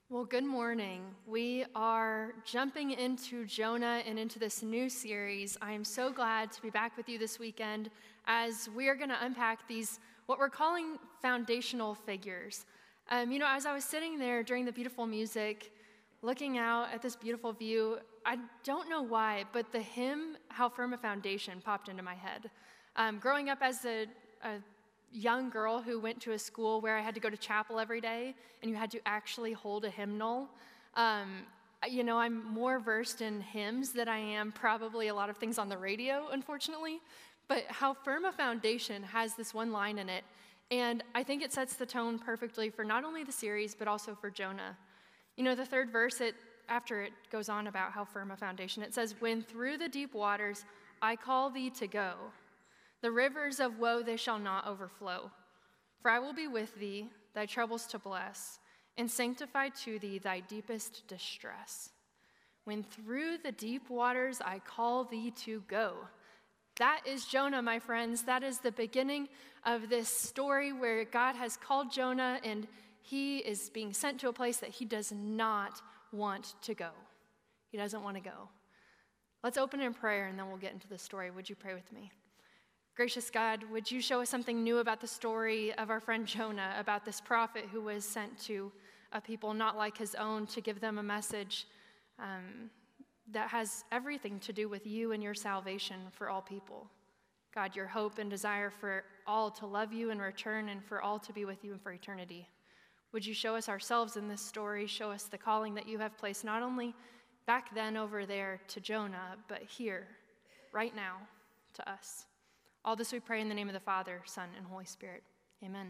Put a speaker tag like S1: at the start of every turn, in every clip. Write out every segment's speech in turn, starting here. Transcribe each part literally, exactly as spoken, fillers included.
S1: Well, good morning. We are jumping into Jonah and into this new series. I am so glad to be back with you this weekend as we are going to unpack these, what we're calling foundational figures. Um, you know, as I was sitting there during the beautiful music, looking out at this beautiful view, I don't know why, but the hymn, How Firm a Foundation, popped into my head. Um, growing up as a, a young girl who went to a school where I had to go to chapel every day and you had to actually hold a hymnal. Um, you know, I'm more versed in hymns than I am probably a lot of things on the radio, unfortunately. But How Firm a Foundation has this one line in it, and I think it sets the tone perfectly for not only the series, but also for Jonah. You know, the third verse, it after it goes on about how firm a foundation, it says, "When through the deep waters I call thee to go, the rivers of woe they shall not overflow. For I will be with thee, thy troubles to bless, and sanctify to thee thy deepest distress. When through the deep waters I call thee to go." That is Jonah, my friends. That is the beginning of this story where God has called Jonah and he is being sent to a place that he does not want to go. He doesn't want to go. Let's open in prayer and then we'll get into the story. Would you pray with me? Gracious God, would you show us something new about the story of our friend Jonah, about this prophet who was sent to a people not like his own to give them a message um, that has everything to do with you and your salvation for all people. God, your hope and desire for all to love you in return and for all to be with you for eternity. Would you show us ourselves in this story, show us the calling that you have placed not only back then over there to Jonah, but here, right now, to us. All this we pray in the name of the Father, Son, and Holy Spirit. Amen.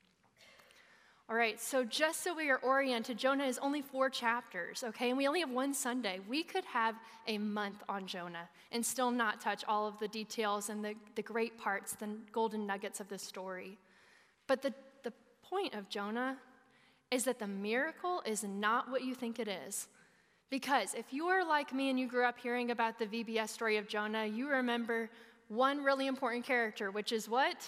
S1: All right, so just so we are oriented, Jonah is only four chapters, okay? And we only have one Sunday. We could have a month on Jonah and still not touch all of the details and the, the great parts, the golden nuggets of the story. But the, the point of Jonah is that the miracle is not what you think it is. Because if you are like me and you grew up hearing about the V B S story of Jonah, you remember one really important character, which is what?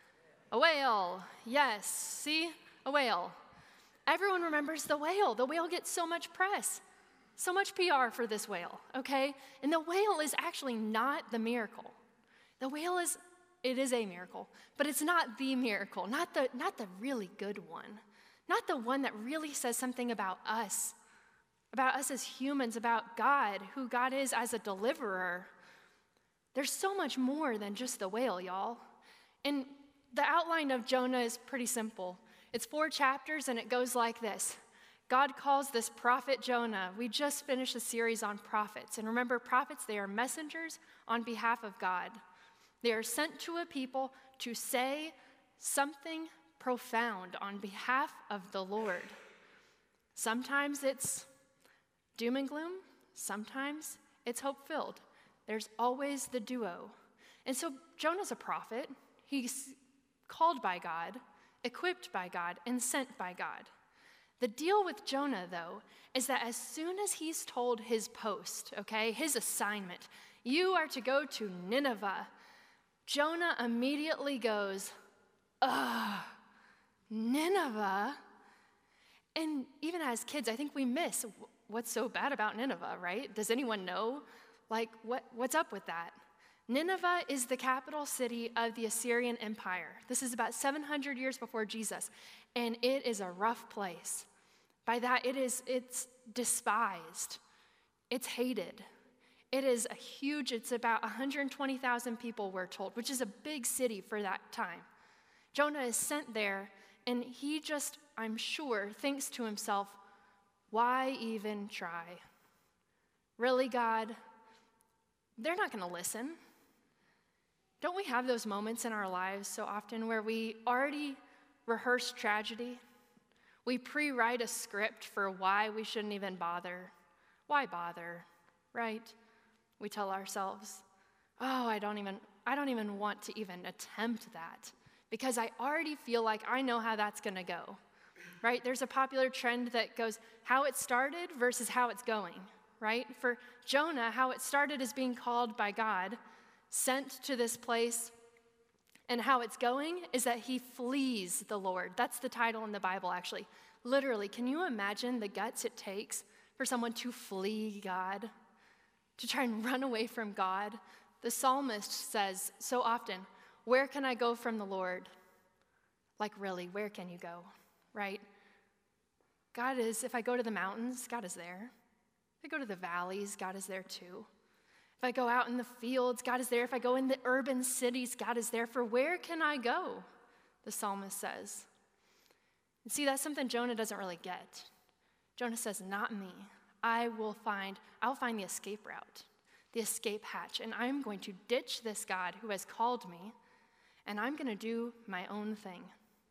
S1: A whale. Yes, see? A whale. Everyone remembers the whale. The whale gets so much press, so much P R for this whale, okay? And the whale is actually not the miracle. The whale is, it is a miracle, but it's not the miracle, not the, not the really good one, not the one that really says something about us, about us as humans, about God, who God is as a deliverer. There's so much more than just the whale, y'all. And the outline of Jonah is pretty simple. It's four chapters, and it goes like this. God calls this prophet Jonah. We just finished a series on prophets. And remember, prophets, they are messengers on behalf of God. They are sent to a people to say something profound on behalf of the Lord. Sometimes it's doom and gloom. Sometimes it's hope-filled. There's always the duo. And so Jonah's a prophet. He's called by God, equipped by God, and sent by God. The deal with Jonah, though, is that as soon as he's told his post, okay, his assignment, you are to go to Nineveh, Jonah immediately goes, ugh, Nineveh? And even as kids, I think we miss what's so bad about Nineveh, right? Does anyone know? Like, what, what's up with that? Nineveh is the capital city of the Assyrian Empire. This is about seven hundred years before Jesus, and it is a rough place. By that, it is, it's despised. It's hated. It is a huge, it's about one hundred twenty thousand people, we're told, which is a big city for that time. Jonah is sent there, and he just, I'm sure, thinks to himself, why even try? Really, God? They're not going to listen. Don't we have those moments in our lives so often where we already rehearse tragedy? We pre-write a script for why we shouldn't even bother. Why bother, right? We tell ourselves, oh, I don't even, I don't even want to even attempt that because I already feel like I know how that's going to go, right? There's a popular trend that goes how it started versus how it's going. Right? For Jonah, how it started as being called by God, sent to this place, And how it's going is that he flees the Lord. That's the title in the Bible, actually. Literally, can you imagine the guts it takes for someone to flee God, to try and run away from God? The psalmist says so often, where can I go from the Lord? Like, really, where can you go, right? God is, if I go to the mountains, God is there. If I go to the valleys, God is there too. If I go out in the fields, God is there. If I go in the urban cities, God is there. For where can I go? The psalmist says. And see, that's something Jonah doesn't really get. Jonah says, not me. I will find, I'll find the escape route, the escape hatch, and I'm going to ditch this God who has called me, and I'm going to do my own thing.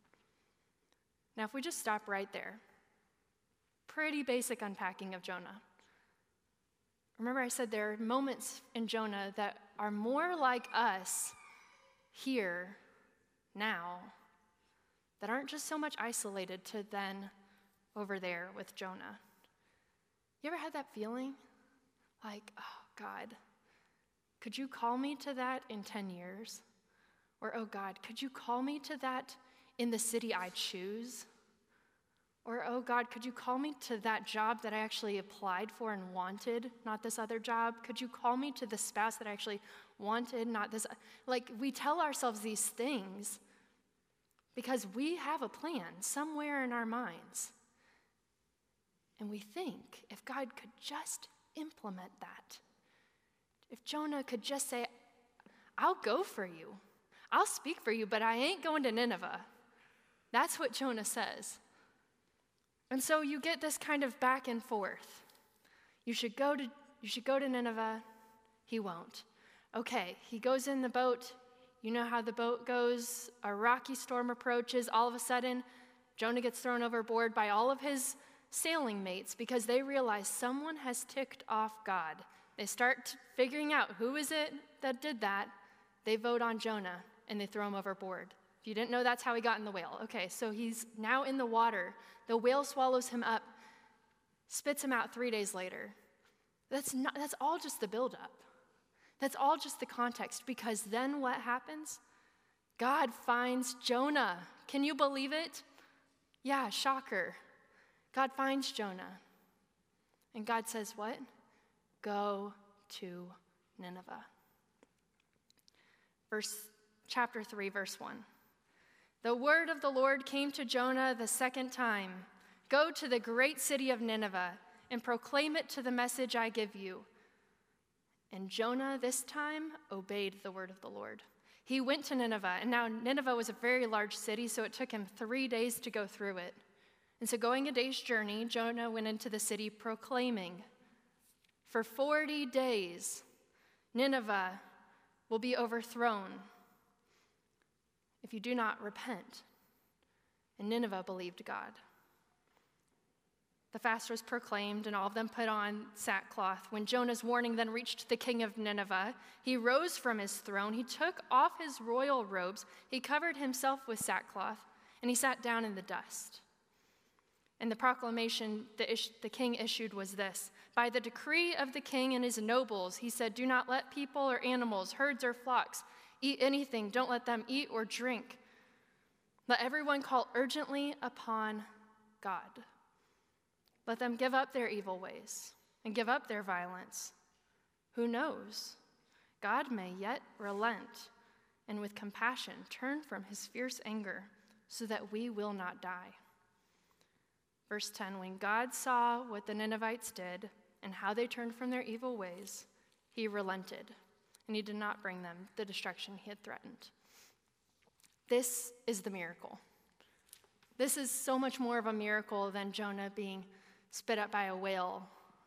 S1: Now, if we just stop right there, pretty basic unpacking of Jonah. Remember I said there are moments in Jonah that are more like us here, now, that aren't just so much isolated to then over there with Jonah. You ever had that feeling? Like, oh, God, could you call me to that in ten years? Or, oh, God, could you call me to that in the city I choose? Or, oh, God, could you call me to that job that I actually applied for and wanted, not this other job? Could you call me to the spouse that I actually wanted, not this? Like, we tell ourselves these things because we have a plan somewhere in our minds. And we think if God could just implement that, if Jonah could just say, I'll go for you, I'll speak for you, but I ain't going to Nineveh. That's what Jonah says. And so you get this kind of back and forth. You should go to, you should go to Nineveh. He won't. Okay, he goes in the boat. You know how the boat goes. A rocky storm approaches. All of a sudden, Jonah gets thrown overboard by all of his sailing mates because they realize someone has ticked off God. They start figuring out who is it that did that. They vote on Jonah, and they throw him overboard. If you didn't know, that's how he got in the whale. Okay, so he's now in the water. The whale swallows him up, spits him out three days later. That's not, that's all just the buildup. That's all just the context, because then what happens? God finds Jonah. Can you believe it? Yeah, shocker. God finds Jonah. And God says what? Go to Nineveh. Verse, chapter three, verse one. The word of the Lord came to Jonah the second time. Go to the great city of Nineveh and proclaim it to the message I give you. And Jonah this time obeyed the word of the Lord. He went to Nineveh, and now Nineveh was a very large city, so it took him three days to go through it. And so going a day's journey, Jonah went into the city proclaiming, for forty days, Nineveh will be overthrown if you do not repent. And Nineveh believed God. The fast was proclaimed, and all of them put on sackcloth. When Jonah's warning then reached the king of Nineveh, he rose from his throne. He took off his royal robes. He covered himself with sackcloth, and he sat down in the dust. And the proclamation the, ish- the king issued was this: by the decree of the king and his nobles, he said, do not let people or animals, herds or flocks, eat anything. Don't let them eat or drink. Let everyone call urgently upon God. Let them give up their evil ways and give up their violence. Who knows? God may yet relent and with compassion turn from his fierce anger so that we will not die. Verse ten, when God saw what the Ninevites did and how they turned from their evil ways, he relented, and he did not bring them the destruction he had threatened. This is the miracle. This is so much more of a miracle than Jonah being spit up by a whale.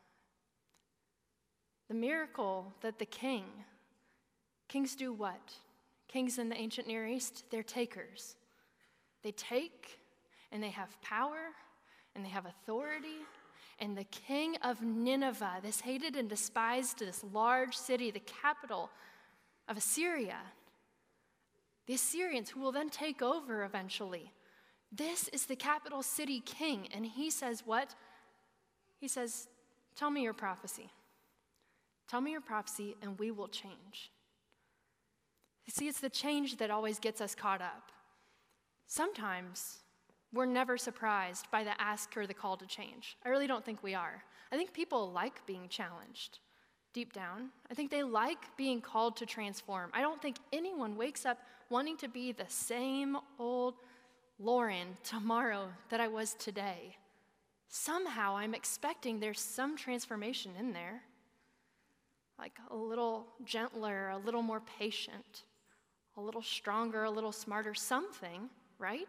S1: The miracle that the king, kings do what? Kings in the ancient Near East, they're takers. They take, and they have power, and they have authority. And the king of Nineveh, this hated and despised, this large city, the capital of Assyria, the Assyrians who will then take over eventually. This is the capital city king, and he says what? He says, tell me your prophecy. Tell me your prophecy, and we will change. See, it's the change that always gets us caught up. Sometimes we're never surprised by the ask or the call to change. I really don't think we are. I think people like being challenged deep down. I think they like being called to transform. I don't think anyone wakes up wanting to be the same old Lauren tomorrow that I was today. Somehow I'm expecting there's some transformation in there, like a little gentler, a little more patient, a little stronger, a little smarter, something, right?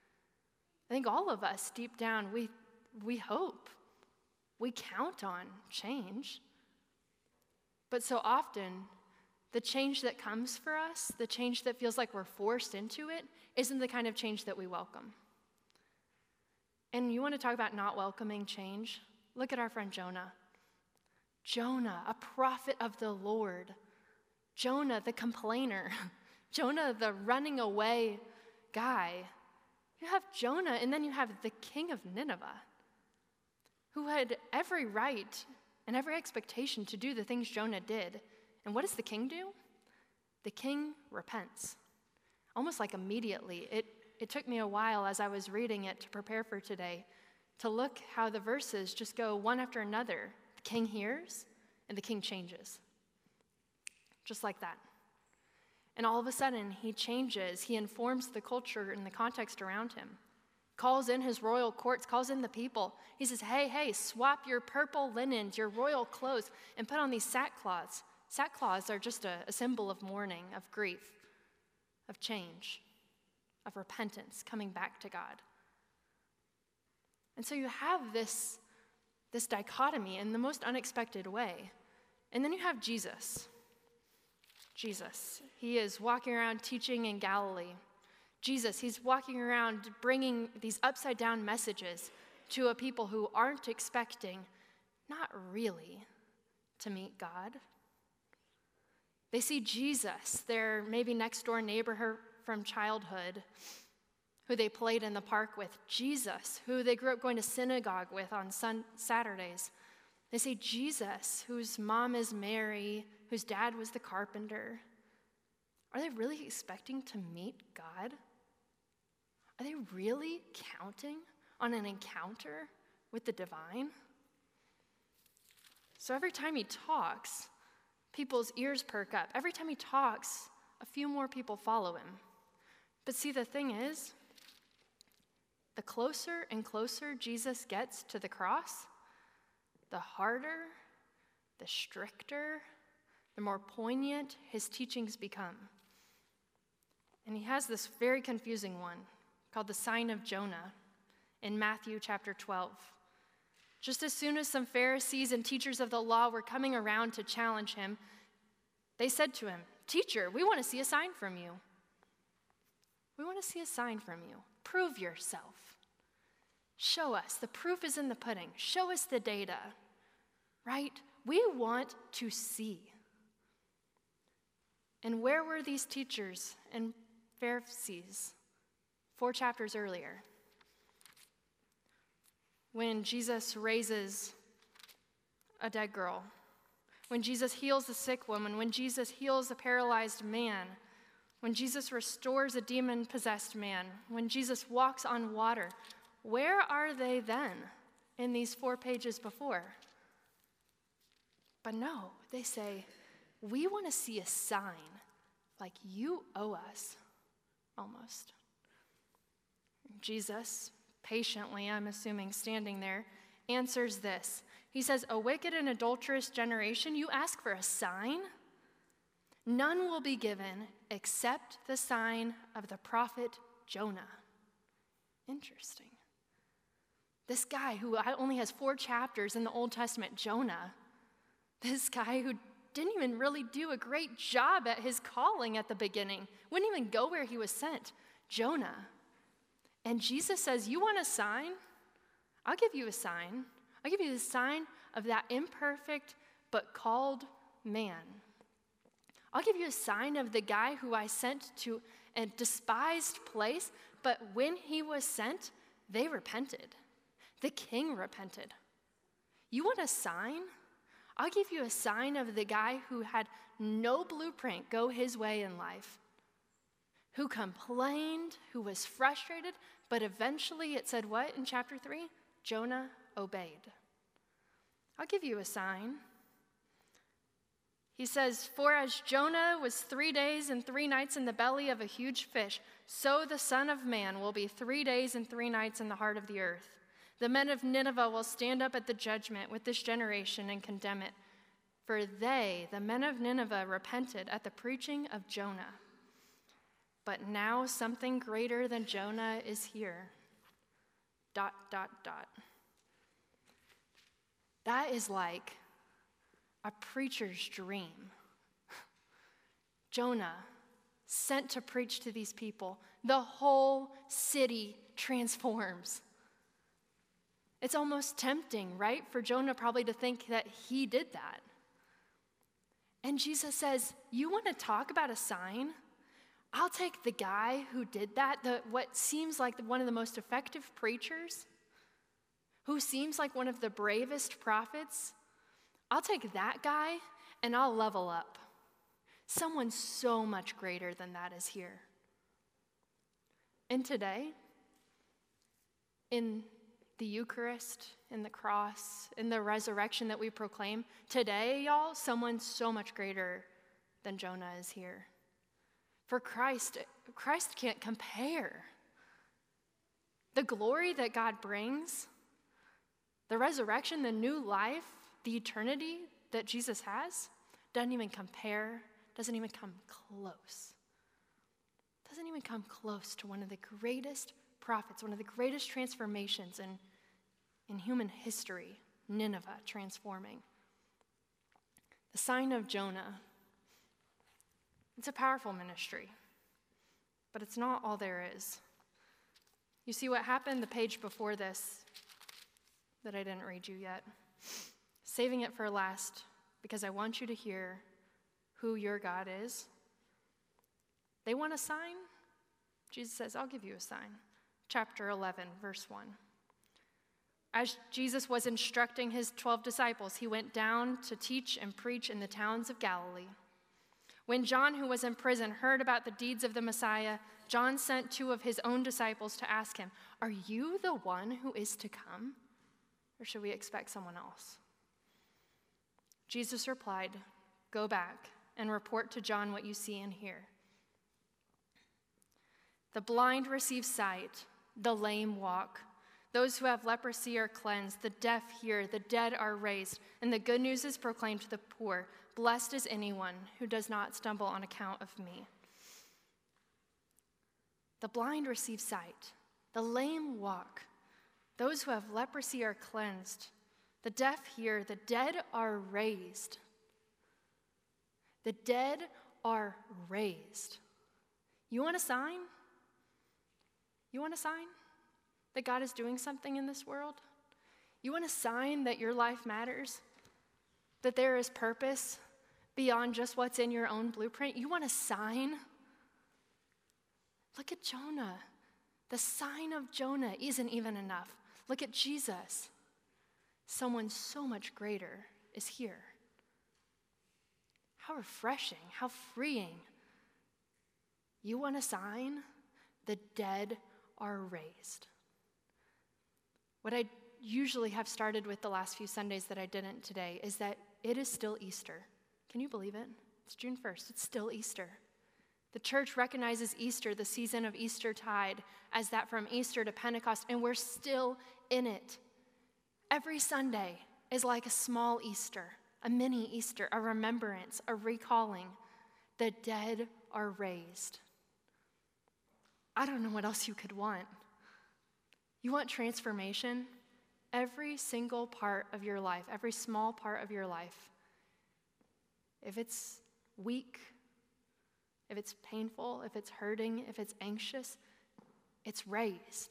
S1: I think all of us deep down, we, we hope, we count on change. But so often, the change that comes for us, the change that feels like we're forced into it, isn't the kind of change that we welcome. And you want to talk about not welcoming change? Look at our friend Jonah. Jonah, a prophet of the Lord. Jonah, the complainer. Jonah, the running away guy. You have Jonah, and then you have the king of Nineveh, who had every right and every expectation to do the things Jonah did. And what does the king do? The king repents, almost like immediately. It, it took me a while as I was reading it to prepare for today to look how the verses just go one after another. The king hears, and the king changes, just like that. And all of a sudden, he changes. He informs the culture and the context around him, calls in his royal courts, calls in the people. He says, hey, hey, swap your purple linens, your royal clothes, and put on these sackcloths. Sackcloths are just a, a symbol of mourning, of grief, of change, of repentance, coming back to God. And so you have this, this dichotomy in the most unexpected way. And then you have Jesus. Jesus. He is walking around teaching in Galilee. Jesus, he's walking around bringing these upside-down messages to a people who aren't expecting, not really, to meet God. They see Jesus, their maybe next-door neighbor from childhood, who they played in the park with. Jesus, who they grew up going to synagogue with on sun- Saturdays. They see Jesus, whose mom is Mary, whose dad was the carpenter. Are they really expecting to meet God? Are they really counting on an encounter with the divine? So every time he talks, people's ears perk up. Every time he talks, a few more people follow him. But see, the thing is, the closer and closer Jesus gets to the cross, the harder, the stricter, the more poignant his teachings become. And he has this very confusing one called the sign of Jonah in Matthew chapter twelve. Just as soon as some Pharisees and teachers of the law were coming around to challenge him, they said to him, "Teacher, we want to see a sign from you. We want to see a sign from you. Prove yourself. Show us. The proof is in the pudding. Show us the data." Right? We want to see. And where were these teachers and Pharisees four chapters earlier? When Jesus raises a dead girl, when Jesus heals a sick woman, when Jesus heals a paralyzed man, when Jesus restores a demon-possessed man, when Jesus walks on water, where are they then in these four pages before? But no, they say, we want to see a sign, like you owe us, almost. Jesus, patiently, I'm assuming, standing there, answers this. He says, "A wicked and adulterous generation, you ask for a sign? None will be given except the sign of the prophet Jonah." Interesting. This guy who only has four chapters in the Old Testament, Jonah, this guy who didn't even really do a great job at his calling at the beginning, wouldn't even go where he was sent, Jonah. And Jesus says, you want a sign? I'll give you a sign. I'll give you the sign of that imperfect but called man. I'll give you a sign of the guy who I sent to a despised place, but when he was sent, they repented. The king repented. You want a sign? I'll give you a sign of the guy who had no blueprint go his way in life, who complained, who was frustrated, but eventually it said what in chapter three? Jonah obeyed. I'll give you a sign. He says, for as Jonah was three days and three nights in the belly of a huge fish, so the Son of Man will be three days and three nights in the heart of the earth. The men of Nineveh will stand up at the judgment with this generation and condemn it. For they, the men of Nineveh, repented at the preaching of Jonah. But now something greater than Jonah is here. Dot, dot, dot. That is like a preacher's dream. Jonah, sent to preach to these people. The whole city transforms. It's almost tempting, right, for Jonah probably to think that he did that. And Jesus says, you want to talk about a sign? I'll take the guy who did that, the, what seems like one of the most effective preachers, who seems like one of the bravest prophets. I'll take that guy and I'll level up. Someone so much greater than that is here. And today, in the Eucharist, in the cross, in the resurrection that we proclaim, today, y'all, someone so much greater than Jonah is here. For Christ, Christ can't compare. The glory that God brings, the resurrection, the new life, the eternity that Jesus has, doesn't even compare, doesn't even come close. Doesn't even come close to one of the greatest prophets, one of the greatest transformations in, in human history, Nineveh transforming. The sign of Jonah. It's a powerful ministry, but it's not all there is. You see what happened the page before this that I didn't read you yet. Saving it for last because I want you to hear who your God is. They want a sign? Jesus says, I'll give you a sign. Chapter eleven, verse one. As Jesus was instructing his twelve disciples, he went down to teach and preach in the towns of Galilee. When John, who was in prison, heard about the deeds of the Messiah, John sent two of his own disciples to ask him, are you the one who is to come, or should we expect someone else? Jesus replied, go back and report to John what you see and hear. The blind receive sight, the lame walk. Those who have leprosy are cleansed, the deaf hear, the dead are raised, and the good news is proclaimed to the poor. Blessed is anyone who does not stumble on account of me. The blind receive sight, the lame walk. Those who have leprosy are cleansed, the deaf hear, the dead are raised. The dead are raised. You want a sign? You want a sign that God is doing something in this world? You want a sign that your life matters? That there is purpose beyond just what's in your own blueprint? You want a sign? Look at Jonah. The sign of Jonah isn't even enough. Look at Jesus. Someone so much greater is here. How refreshing, how freeing. You want a sign? The dead are raised. What I usually have started with the last few Sundays that I didn't today is that it is still Easter. Can you believe it? It's June first. It's still Easter. The church recognizes Easter, the season of Eastertide, as that from Easter to Pentecost, and we're still in it. Every Sunday is like a small Easter, a mini Easter, a remembrance, a recalling. The dead are raised. I don't know what else you could want. You want transformation? Every single part of your life, every small part of your life, if it's weak, if it's painful, if it's hurting, if it's anxious, it's raised.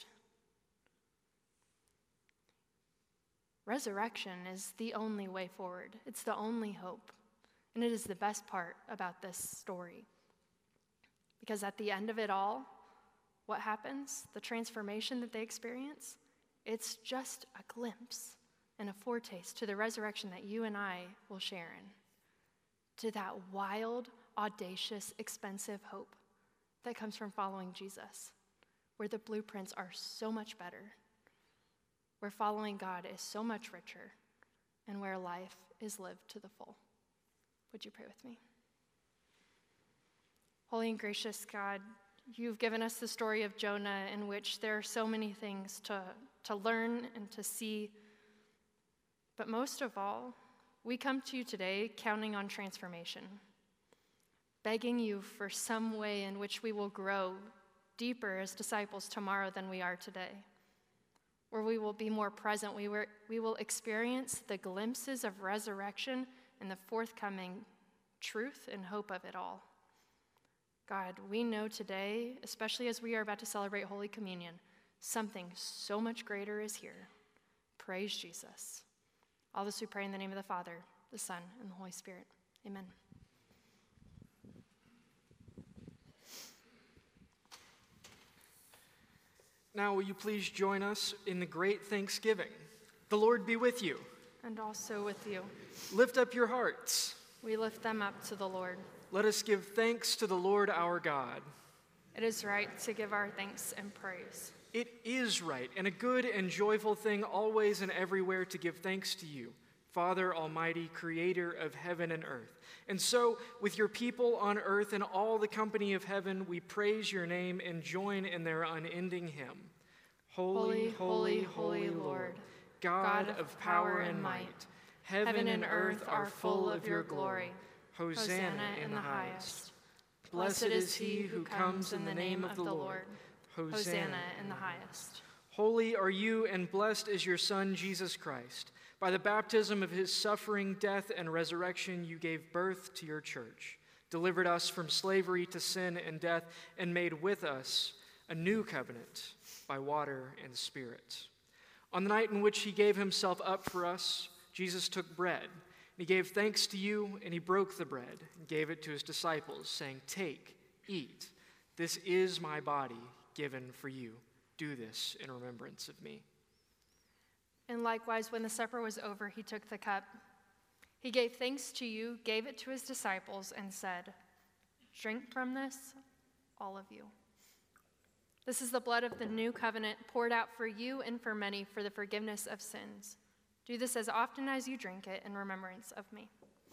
S1: Resurrection is the only way forward. It's the only hope. And it is the best part about this story. Because at the end of it all, what happens? The transformation that they experience, it's just a glimpse. and a foretaste to the resurrection that you and I will share in, to that wild, audacious, expensive hope that comes from following Jesus, where the blueprints are so much better, where following God is so much richer, and where life is lived to the full. Would you pray with me? Holy and gracious God, you've given us the story of Jonah, in which there are so many things to, to learn and to see. But most of all, we come to you today counting on transformation, begging you for some way in which we will grow deeper as disciples tomorrow than we are today, where we will be more present, we, were, we will experience the glimpses of resurrection and the forthcoming truth and hope of it all. God, we know today, especially as we are about to celebrate Holy Communion, something so much greater is here. Praise Jesus. All this we pray in the name of the Father, the Son, and the Holy Spirit. Amen.
S2: Now will you please join us in the great thanksgiving. The Lord be with you.
S1: And also with you.
S2: Lift up your hearts.
S1: We lift them up to the Lord.
S2: Let us give thanks to the Lord our God.
S1: It is right to give our thanks and praise.
S2: It is right and a good and joyful thing always and everywhere to give thanks to you, Father Almighty, creator of heaven and earth. And so, with your people on earth and all the company of heaven, we praise your name and join in their unending hymn.
S1: Holy, holy, holy Lord, God of power and might, heaven and earth are full of your glory.
S2: Hosanna in the highest. Blessed is he who comes in the name of the Lord.
S1: Hosanna in the highest.
S2: Holy are you, and blessed is your Son, Jesus Christ. By the baptism of his suffering, death, and resurrection, you gave birth to your church, delivered us from slavery to sin and death, and made with us a new covenant by water and Spirit. On the night in which he gave himself up for us, Jesus took bread. He gave thanks to you, and he broke the bread and gave it to his disciples, saying, "Take, eat. This is my body given for you. Do this in remembrance of me."
S1: And likewise, when the supper was over, he took the cup. He gave thanks to you, gave it to his disciples, and said, "Drink from this, all of you. This is the blood of the new covenant poured out for you and for many for the forgiveness of sins. Do this as often as you drink it in remembrance of me."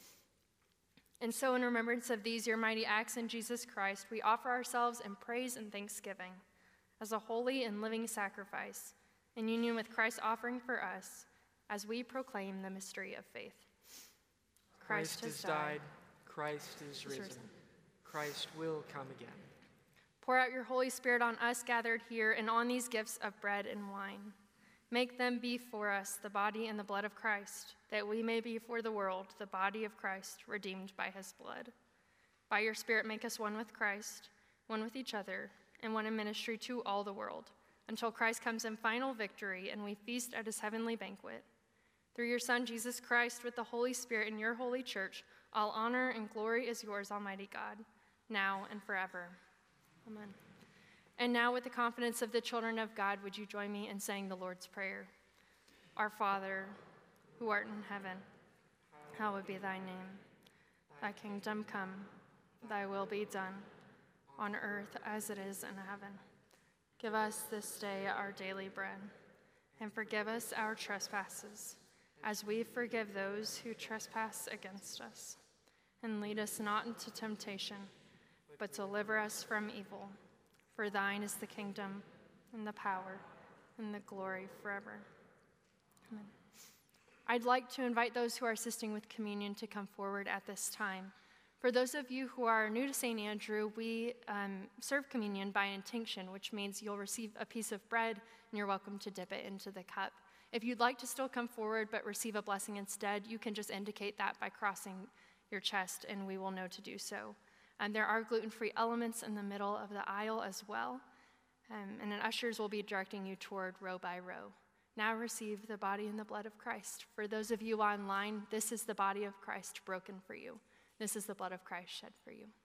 S1: And so in remembrance of these, your mighty acts in Jesus Christ, we offer ourselves in praise and thanksgiving as a holy and living sacrifice in union with Christ's offering for us as we proclaim the mystery of faith.
S2: Christ, Christ has died. Christ is risen. risen. Christ will come again.
S1: Pour out your Holy Spirit on us gathered here and on these gifts of bread and wine. Make them be for us the body and the blood of Christ, that we may be for the world the body of Christ, redeemed by his blood. By your Spirit, make us one with Christ, one with each other, and one in ministry to all the world, until Christ comes in final victory and we feast at his heavenly banquet. Through your Son, Jesus Christ, with the Holy Spirit in your holy church, all honor and glory is yours, Almighty God, now and forever. Amen. And now, with the confidence of the children of God, would you join me in saying the Lord's Prayer? Our Father, who art in heaven, hallowed be thy name. Thy kingdom come, thy will be done, on earth as it is in heaven. Give us this day our daily bread, and forgive us our trespasses, as we forgive those who trespass against us. And lead us not into temptation, but deliver us from evil. For thine is the kingdom, and the power, and the glory forever. Amen. I'd like to invite those who are assisting with communion to come forward at this time. For those of you who are new to Saint Andrew, we um, serve communion by intinction, which means you'll receive a piece of bread, and you're welcome to dip it into the cup. If you'd like to still come forward but receive a blessing instead, you can just indicate that by crossing your chest, and we will know to do so. And there are gluten-free elements in the middle of the aisle as well. Um, and then ushers will be directing you toward row by row. Now receive the body and the blood of Christ. For those of you online, this is the body of Christ broken for you. This is the blood of Christ shed for you.